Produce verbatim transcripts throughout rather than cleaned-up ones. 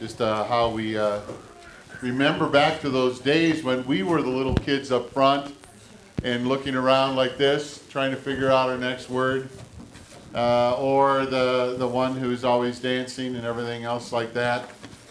Just uh, how we uh, remember back to those days when we were the little kids up front and looking around like this, trying to figure out our next word. Uh, or the, the one who's always dancing and everything else like that.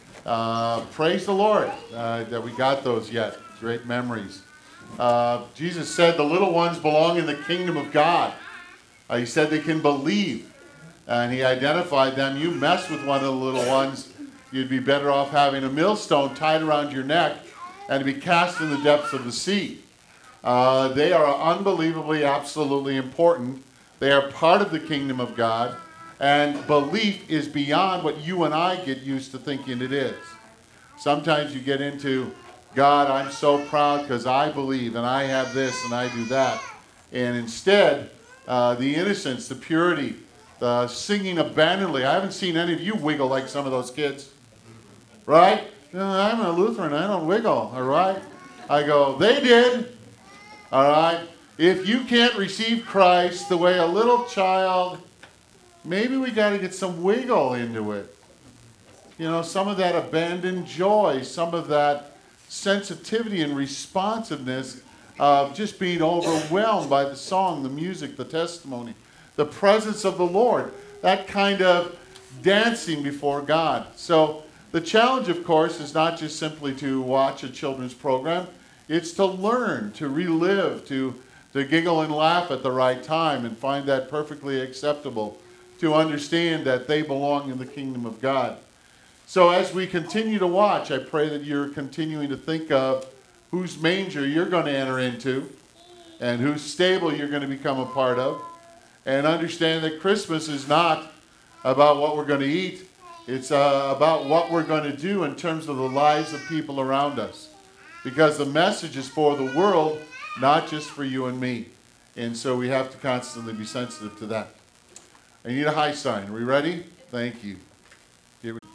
Uh, praise the Lord uh, that we got those yet. Great memories. Uh, Jesus said the little ones belong in the kingdom of God. Uh, he said they can believe. And he identified them. You mess with one of the little ones, you'd be better off having a millstone tied around your neck and to be cast in the depths of the sea. Uh, they are unbelievably, absolutely important. They are part of the kingdom of God, and belief is beyond what you and I get used to thinking it is. Sometimes you get into, God, I'm so proud because I believe, and I have this, and I do that. And instead, uh, the innocence, the purity, the singing abandonedly. I haven't seen any of you wiggle like some of those kids. Right? No, I'm a Lutheran, I don't wiggle, all right? I go, they did, all right? If you can't receive Christ the way a little child, maybe we got to get some wiggle into it. You know, some of that abandoned joy, some of that sensitivity and responsiveness of just being overwhelmed by the song, the music, the testimony, the presence of the Lord, that kind of dancing before God. So the challenge, of course, is not just simply to watch a children's program. It's to learn, to relive, to to giggle and laugh at the right time and find that perfectly acceptable, to understand that they belong in the kingdom of God. So as we continue to watch, I pray that you're continuing to think of whose manger you're going to enter into and whose stable you're going to become a part of, and understand that Christmas is not about what we're going to eat. It's uh, about what we're going to do in terms of the lives of people around us. Because the message is for the world, not just for you and me. And so we have to constantly be sensitive to that. I need a high sign. Are we ready? Thank you. Here we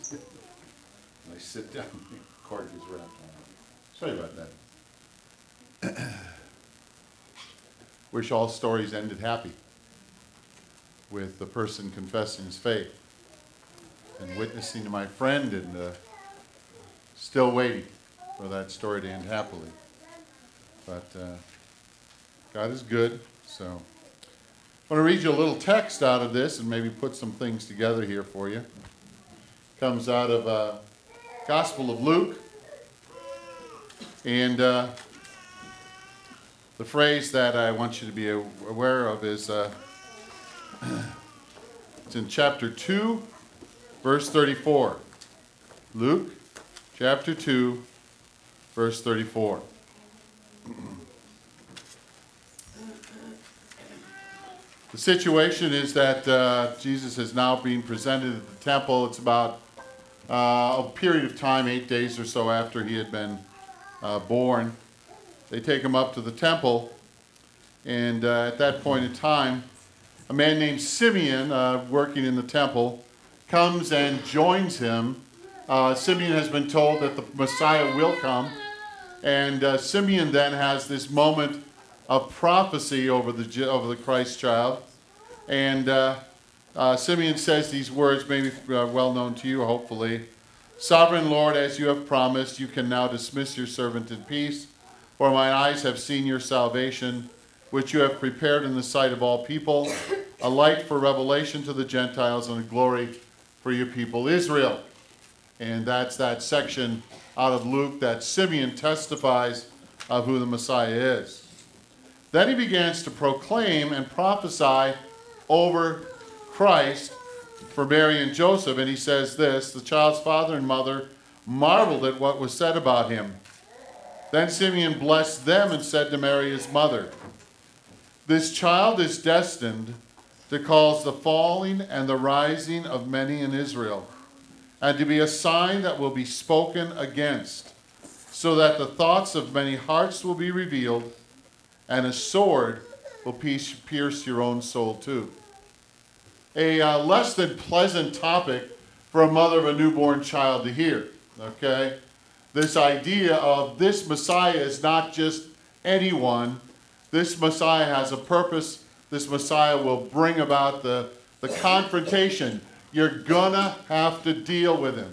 I sit down. The cord is wrapped on. Sorry about that. Wish all stories ended happy, with the person confessing his faith and witnessing to my friend, and uh, still waiting for that story to end happily. But uh, God is good, so I want to read you a little text out of this and maybe put some things together here for you. It comes out of uh, Gospel of Luke, and uh, the phrase that I want you to be aware of is, uh, it's in chapter two, verse thirty-four. Luke, chapter two, verse thirty-four. The situation is that uh, Jesus is now being presented at the temple. It's about uh, a period of time, eight days or so after he had been uh, born. They take him up to the temple, and uh, at that point in time, a man named Simeon, uh, working in the temple, comes and joins him. Uh, Simeon has been told that the Messiah will come. And uh, Simeon then has this moment of prophecy over the over the Christ child. And uh, uh, Simeon says these words, maybe uh, well known to you, hopefully. Sovereign Lord, as you have promised, you can now dismiss your servant in peace. For my eyes have seen your salvation, which you have prepared in the sight of all people, a light for revelation to the Gentiles and a glory for your people Israel. And that's that section out of Luke that Simeon testifies of who the Messiah is. Then he begins to proclaim and prophesy over Christ for Mary and Joseph, and he says this: the child's father and mother marveled at what was said about him. Then Simeon blessed them and said to Mary his mother, this child is destined to cause the falling and the rising of many in Israel, and to be a sign that will be spoken against, so that the thoughts of many hearts will be revealed, and a sword will pierce your own soul too. A uh, less than pleasant topic for a mother of a newborn child to hear, okay? This idea of this Messiah is not just anyone. This Messiah has a purpose. This Messiah will bring about the, the confrontation. You're gonna have to deal with him.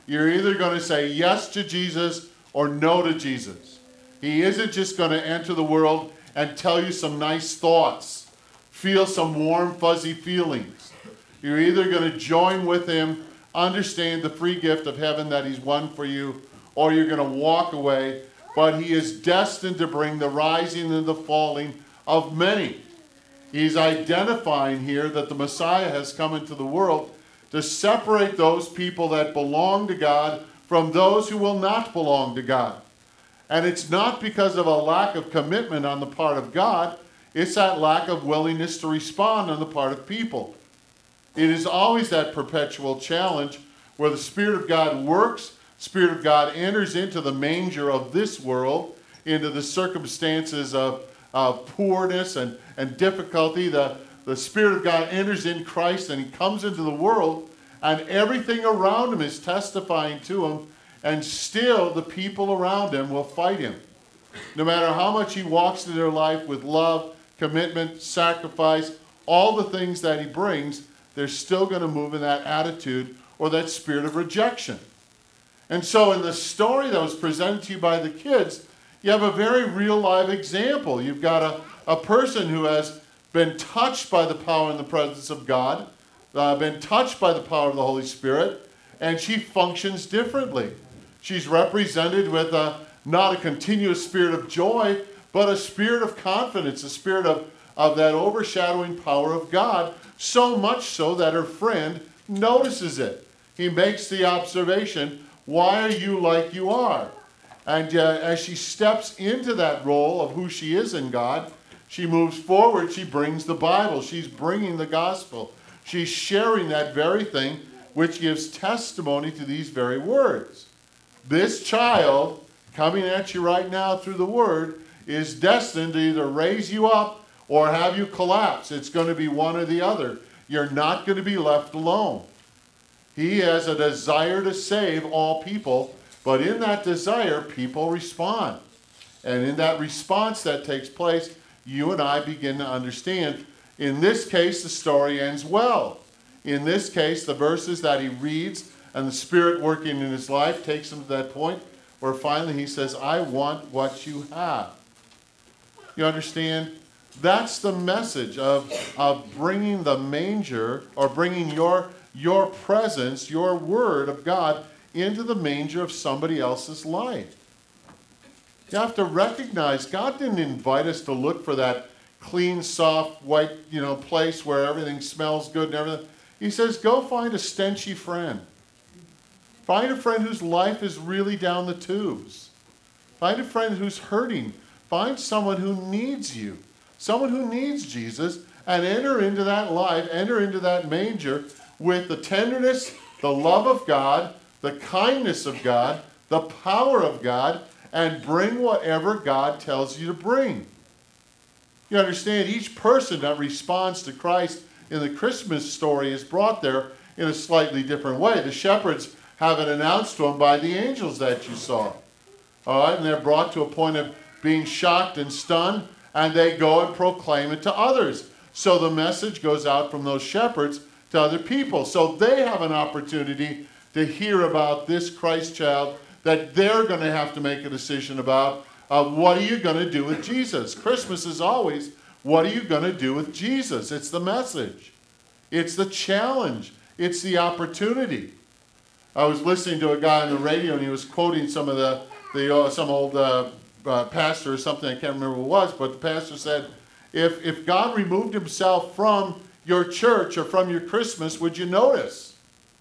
You're either going to say yes to Jesus or no to Jesus. He isn't just going to enter the world and tell you some nice thoughts, feel some warm, fuzzy feelings. You're either going to join with him, understand the free gift of heaven that he's won for you, or you're going to walk away. But he is destined to bring the rising and the falling of many. He's identifying here that the Messiah has come into the world to separate those people that belong to God from those who will not belong to God. And it's not because of a lack of commitment on the part of God. It's that lack of willingness to respond on the part of people. It is always that perpetual challenge where the Spirit of God works, Spirit of God enters into the manger of this world, into the circumstances of, of poorness and, and difficulty. The, the Spirit of God enters in Christ and he comes into the world, and everything around him is testifying to him, and still the people around him will fight him. No matter how much he walks through their life with love, commitment, sacrifice, all the things that he brings, they're still going to move in that attitude or that spirit of rejection. And so in the story that was presented to you by the kids, you have a very real live example. You've got a, a person who has been touched by the power and the presence of God, uh, been touched by the power of the Holy Spirit, and she functions differently. She's represented with a, not a continuous spirit of joy, but a spirit of confidence, a spirit of, of that overshadowing power of God, so much so that her friend notices it. He makes the observation, why are you like you are? And uh, as she steps into that role of who she is in God, she moves forward, she brings the Bible, she's bringing the gospel. She's sharing that very thing which gives testimony to these very words. This child, coming at you right now through the word, is destined to either raise you up or have you collapse. It's going to be one or the other. You're not going to be left alone. He has a desire to save all people, but in that desire, people respond. And in that response that takes place, you and I begin to understand. In this case, the story ends well. In this case, the verses that he reads and the Spirit working in his life takes him to that point where finally he says, I want what you have. You understand? That's the message of, of bringing the manger, or bringing your, your presence, your word of God into the manger of somebody else's life. You have to recognize God didn't invite us to look for that clean, soft, white, you know, place where everything smells good and everything. He says, go find a stenchy friend. Find a friend whose life is really down the tubes. Find a friend who's hurting. Find someone who needs you. Someone who needs Jesus, and enter into that life, enter into that manger with the tenderness, the love of God, the kindness of God, the power of God, and bring whatever God tells you to bring. You understand, each person that responds to Christ in the Christmas story is brought there in a slightly different way. The shepherds have it announced to them by the angels that you saw. All right, and they're brought to a point of being shocked and stunned, and they go and proclaim it to others. So the message goes out from those shepherds to other people. So they have an opportunity to hear about this Christ child that they're going to have to make a decision about. Uh, what are you going to do with Jesus? Christmas is always, what are you going to do with Jesus? It's the message. It's the challenge. It's the opportunity. I was listening to a guy on the radio, and he was quoting some of the, the uh, some old uh, uh, pastor or something, I can't remember who it was, but the pastor said, if, if God removed himself from your church or from your Christmas, would you notice?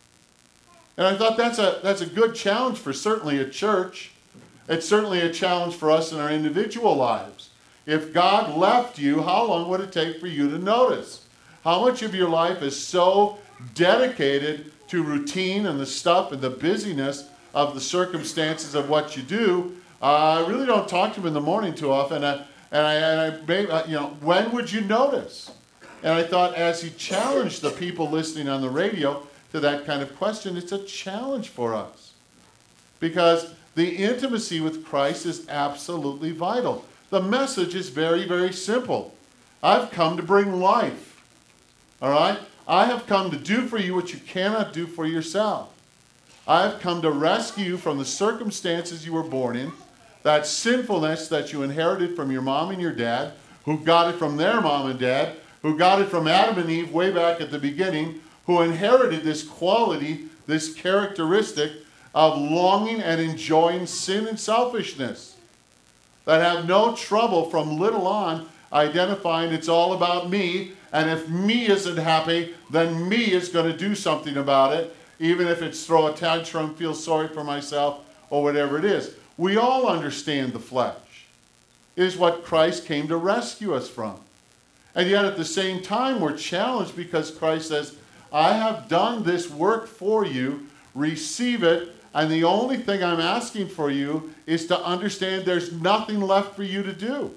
And I thought that's a, that's a good challenge for certainly a church. It's certainly a challenge for us in our individual lives. If God left you, how long would it take for you to notice? How much of your life is so dedicated to routine and the stuff and the busyness of the circumstances of what you do? Uh, I really don't talk to him in the morning too often. Uh, and I, and I maybe, uh, you know, when would you notice? And I thought, as he challenged the people listening on the radio to that kind of question, it's a challenge for us. Because the intimacy with Christ is absolutely vital. The message is very, very simple. I've come to bring life. All right? I have come to do for you what you cannot do for yourself. I've come to rescue you from the circumstances you were born in, that sinfulness that you inherited from your mom and your dad, who got it from their mom and dad, who got it from Adam and Eve way back at the beginning, who inherited this quality, this characteristic of longing and enjoying sin and selfishness, that have no trouble from little on identifying it's all about me, and if me isn't happy, then me is going to do something about it, even if it's throw a tantrum, feel sorry for myself, or whatever it is. We all understand the flesh. It is what Christ came to rescue us from. And yet at the same time, we're challenged because Christ says, I have done this work for you, receive it, and the only thing I'm asking for you is to understand there's nothing left for you to do.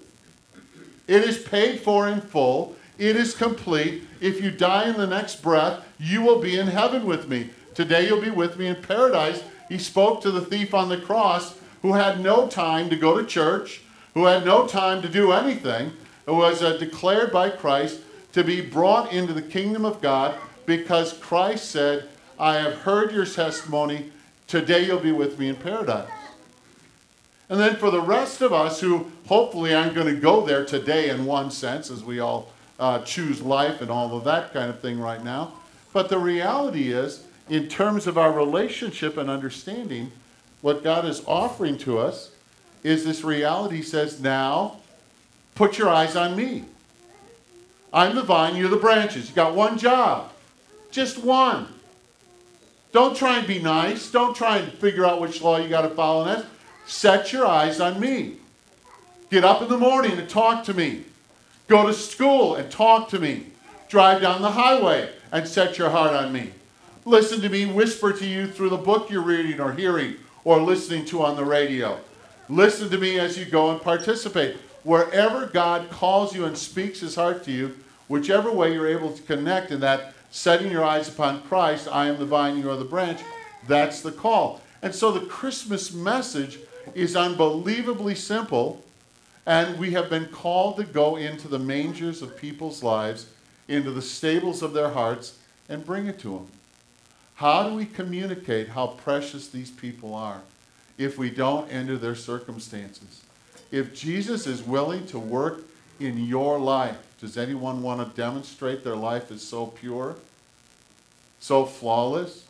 It is paid for in full. It is complete. If you die in the next breath, you will be in heaven with me. Today you'll be with me in paradise. He spoke to the thief on the cross who had no time to go to church, who had no time to do anything, who was uh, declared by Christ to be brought into the kingdom of God because Christ said, I have heard your testimony. Today you'll be with me in paradise. And then for the rest of us who hopefully aren't going to go there today in one sense, as we all uh, choose life and all of that kind of thing right now. But the reality is, in terms of our relationship and understanding, what God is offering to us is this reality says, now, put your eyes on me. I'm the vine, you're the branches. You got one job. Just one. Don't try and be nice. Don't try and figure out which law you got to follow next. Set your eyes on me. Get up in the morning and talk to me. Go to school and talk to me. Drive down the highway and set your heart on me. Listen to me whisper to you through the book you're reading or hearing or listening to on the radio. Listen to me as you go and participate. Wherever God calls you and speaks his heart to you, whichever way you're able to connect in that setting your eyes upon Christ, I am the vine, you are the branch, that's the call. And so the Christmas message is unbelievably simple, and we have been called to go into the mangers of people's lives, into the stables of their hearts, and bring it to them. How do we communicate how precious these people are if we don't enter their circumstances? If Jesus is willing to work in your life, does anyone want to demonstrate their life is so pure, so flawless?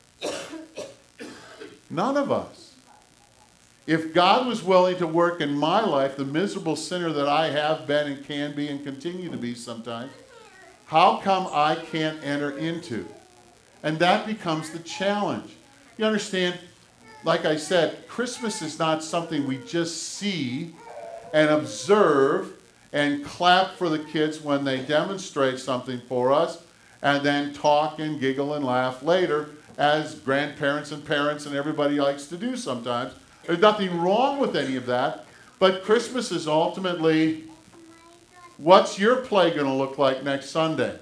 None of us. If God was willing to work in my life, the miserable sinner that I have been and can be and continue to be sometimes, how come I can't enter into? And that becomes the challenge. You understand, like I said, Christmas is not something we just see and observe and clap for the kids when they demonstrate something for us and then talk and giggle and laugh later as grandparents and parents and everybody likes to do sometimes. There's nothing wrong with any of that, but Christmas is ultimately, what's your play going to look like next Sunday?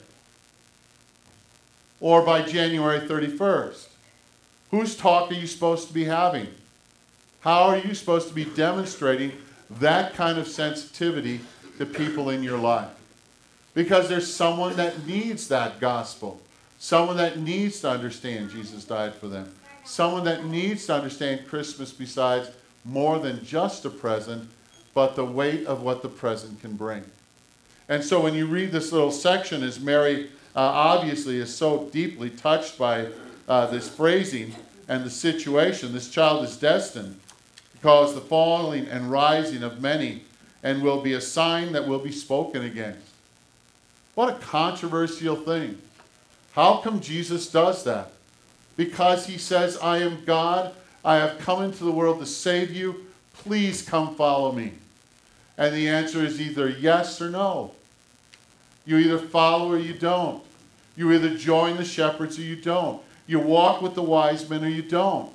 Or by January thirty-first? Whose talk are you supposed to be having? How are you supposed to be demonstrating that kind of sensitivity to people in your life? Because there's someone that needs that gospel. Someone that needs to understand Jesus died for them. Someone that needs to understand Christmas besides more than just a present, but the weight of what the present can bring. And so when you read this little section, as Mary uh, obviously is so deeply touched by uh, this phrasing and the situation, this child is destined to cause the falling and rising of many and will be a sign that will be spoken against. What a controversial thing. How come Jesus does that? Because he says, I am God, I have come into the world to save you, please come follow me. And the answer is either yes or no. You either follow or you don't. You either join the shepherds or you don't. You walk with the wise men or you don't.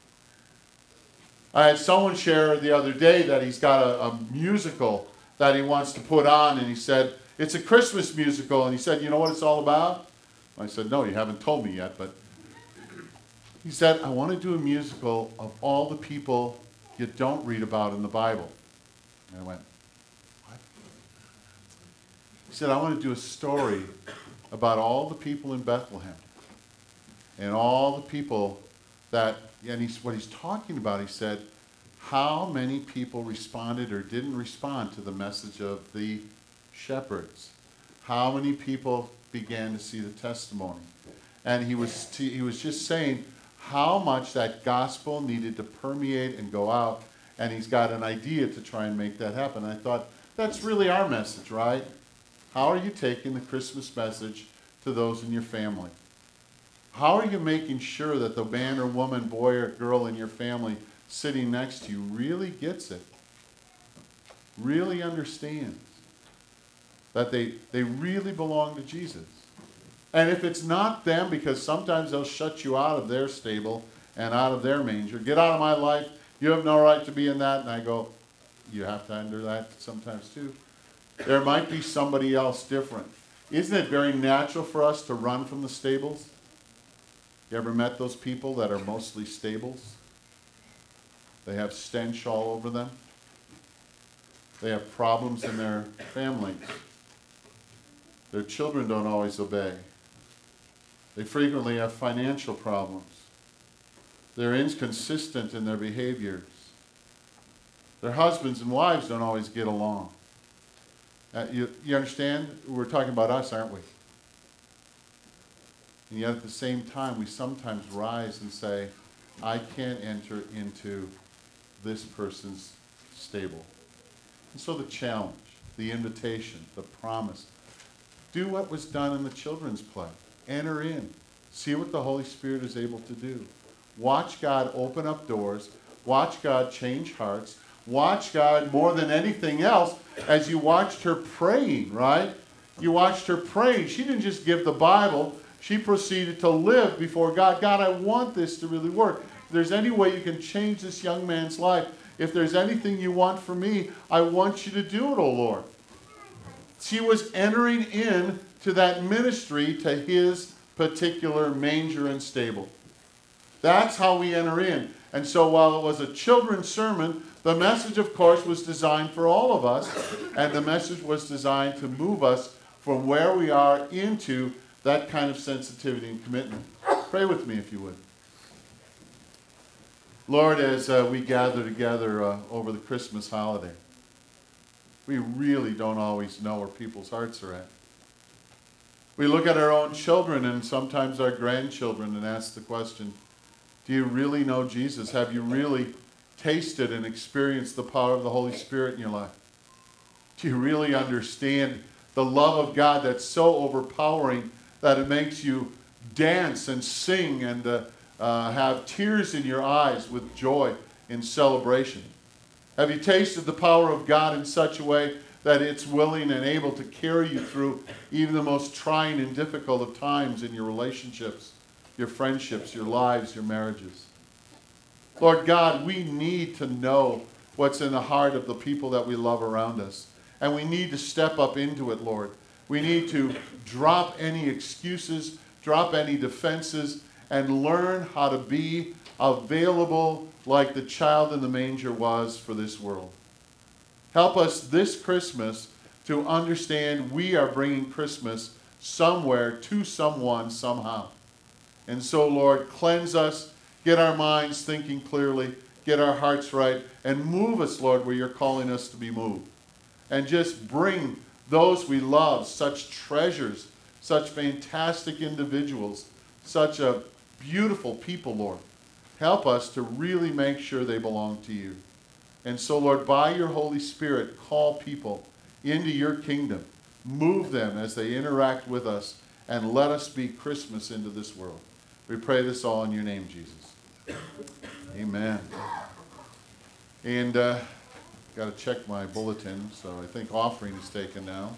I had someone share the other day that he's got a, a musical that he wants to put on, and he said, it's a Christmas musical, and he said, you know what it's all about? I said, no, you haven't told me yet, but he said, I want to do a musical of all the people you don't read about in the Bible. And I went, what? He said, I want to do a story about all the people in Bethlehem and all the people that, and he's, what he's talking about, he said, how many people responded or didn't respond to the message of the shepherds? How many people began to see the testimony? And he was, t- he was just saying how much that gospel needed to permeate and go out, and he's got an idea to try and make that happen. And I thought, that's really our message, right? How are you taking the Christmas message to those in your family? How are you making sure that the man or woman, boy or girl in your family sitting next to you really gets it, really understands that they, they really belong to Jesus? And if it's not them, because sometimes they'll shut you out of their stable and out of their manger, get out of my life, you have no right to be in that. And I go, you have to under that sometimes too. There might be somebody else different. Isn't it very natural for us to run from the stables? You ever met those people that are mostly stables? They have stench all over them. They have problems in their families. Their children don't always obey. They frequently have financial problems. They're inconsistent in their behaviors. Their husbands and wives don't always get along. Uh, you, you understand? We're talking about us, aren't we? And yet at the same time, we sometimes rise and say, I can't enter into this person's stable. And so the challenge, the invitation, the promise, do what was done in the children's play. Enter in. See what the Holy Spirit is able to do. Watch God open up doors. Watch God change hearts. Watch God more than anything else as you watched her praying, right? You watched her praying. She didn't just give the Bible. She proceeded to live before God. God, I want this to really work. If there's any way you can change this young man's life, if there's anything you want from me, I want you to do it, O Lord. She was entering in to that ministry, to his particular manger and stable. That's how we enter in. And so while it was a children's sermon, the message, of course, was designed for all of us, and the message was designed to move us from where we are into that kind of sensitivity and commitment. Pray with me if you would. Lord, as uh, we gather together uh, over the Christmas holiday, we really don't always know where people's hearts are at. We look at our own children and sometimes our grandchildren and ask the question, do you really know Jesus? Have you really tasted and experienced the power of the Holy Spirit in your life? Do you really understand the love of God that's so overpowering that it makes you dance and sing and uh, uh, have tears in your eyes with joy in celebration? Have you tasted the power of God in such a way that it's willing and able to carry you through even the most trying and difficult of times in your relationships, your friendships, your lives, your marriages? Lord God, we need to know what's in the heart of the people that we love around us. And we need to step up into it, Lord. We need to drop any excuses, drop any defenses, and learn how to be available like the child in the manger was for this world. Help us this Christmas to understand we are bringing Christmas somewhere to someone somehow. And so, Lord, cleanse us, get our minds thinking clearly, get our hearts right, and move us, Lord, where you're calling us to be moved. And just bring those we love, such treasures, such fantastic individuals, such a beautiful people, Lord. Help us to really make sure they belong to you. And so, Lord, by your Holy Spirit, call people into your kingdom. Move them as they interact with us, and let us be Christmas into this world. We pray this all in your name, Jesus. Amen. And uh, got to check my bulletin, so I think offering is taken now.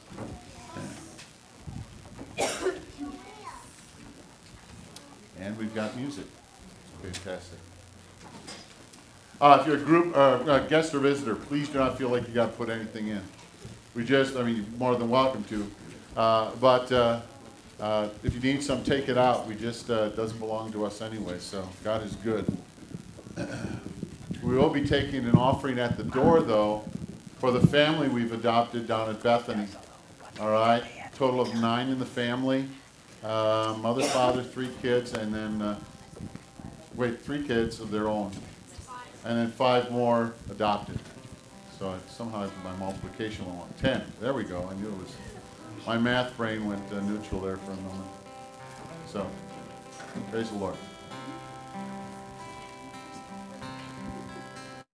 And we've got music. Fantastic. Uh, if you're a group, uh, a guest or visitor, please do not feel like you got to put anything in. We just, I mean, you're more than welcome to. Uh, but uh, uh, if you need some, take it out. We just, uh, it doesn't belong to us anyway, so God is good. We will be taking an offering at the door, though, for the family we've adopted down at Bethany. All right? Total of nine in the family. Uh, mother, father, three kids, and then uh, wait, three kids of their own, and then five more adopted. So it, somehow my multiplication went ten. There we go. I knew it was. My math brain went uh, neutral there for a moment. So, praise the Lord.